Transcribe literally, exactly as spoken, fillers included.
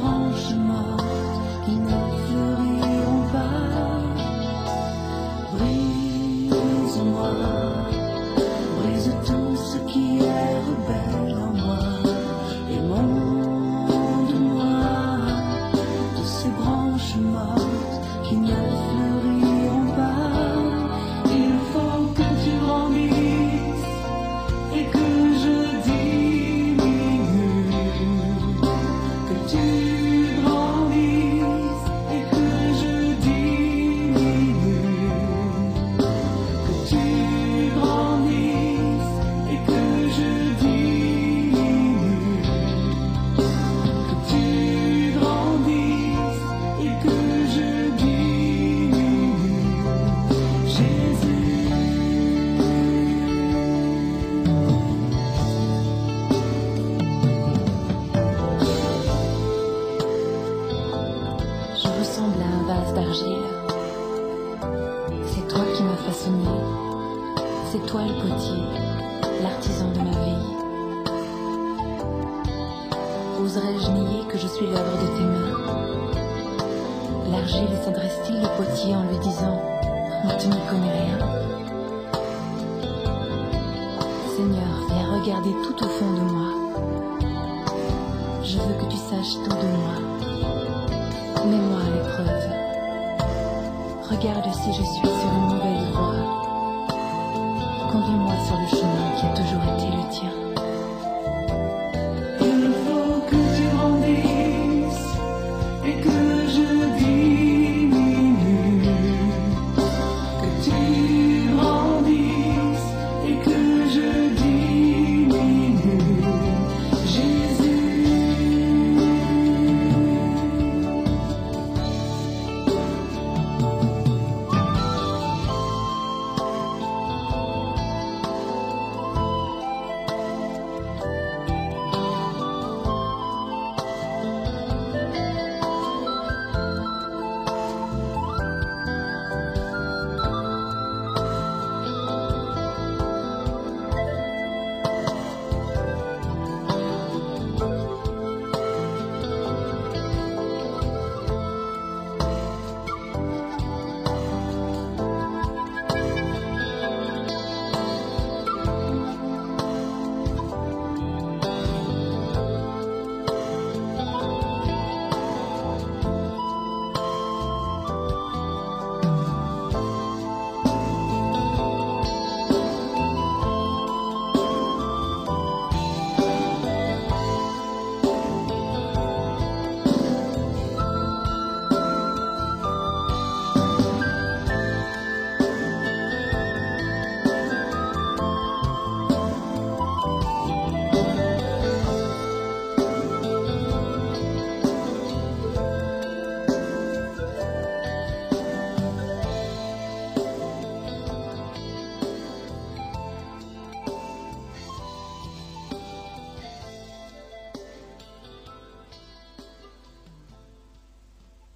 branches mortes qui ne fleuriront pas. Brise-moi, brise tout ce qui est rebelle en moi et montre-moi de ces branches mortes qui ne fleuriront pas. Il faut que tu grandisses et que je diminue, que tu grandisses et que je diminue, que tu grandisses et que je diminue, que tu grandisses et que je diminue, Jésus. Je ressemble à un vase d'argile. C'est toi qui m'as façonné. C'est toi le potier, l'artisan de ma vie. Oserais-je nier que je suis l'œuvre de tes mains? L'argile s'adresse-t-il au potier en lui disant « Tu n'y connais rien ?» Seigneur, viens regarder tout au fond de moi. Je veux que tu saches tout de moi. Mets-moi à l'épreuve. Regarde si je suis sur une nouvelle voie. Conduis-moi sur le chemin qui a toujours été le tien.